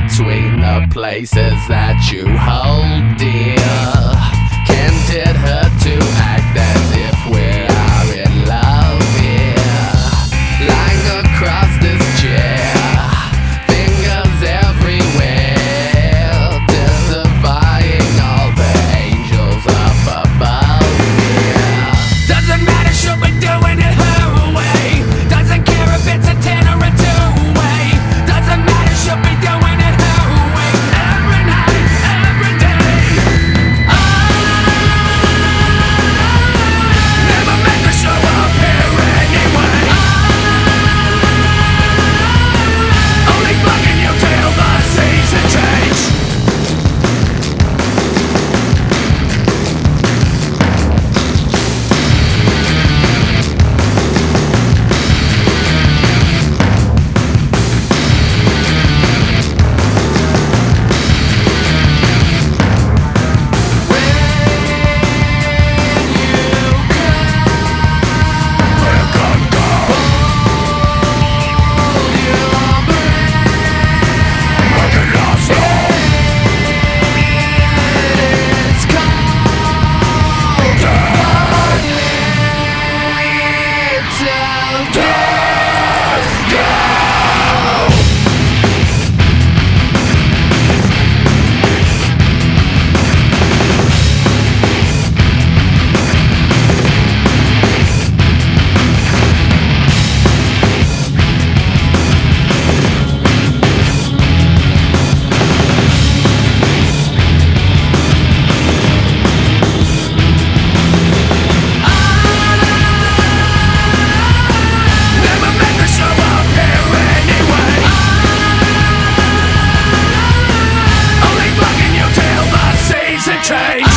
between the places that you hold dear. Can't it hurt to act as if we are in love here? Lying across this chair, fingers everywhere, testifying all the angels up above here. Doesn't matter, should be doing it her way. Doesn't care if it's a 10 or a 2-way. Doesn't matter, should be doing it her way. Every night, every day. Never meant to show up here anyway. Only bugging you till the season change. Change.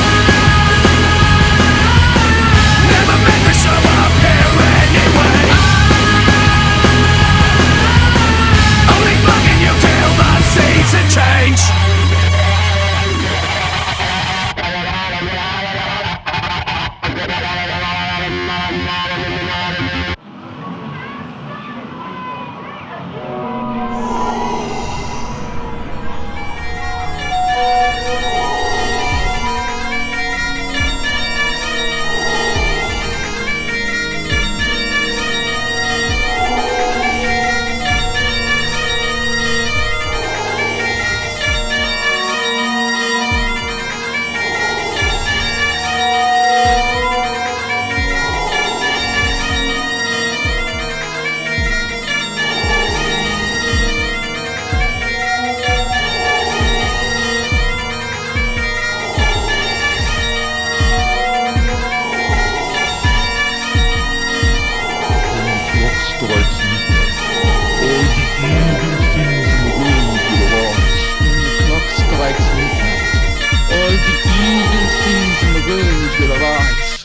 Never meant to show up here anyway. Only bugging you till the season change. All the evil things in the world will arise.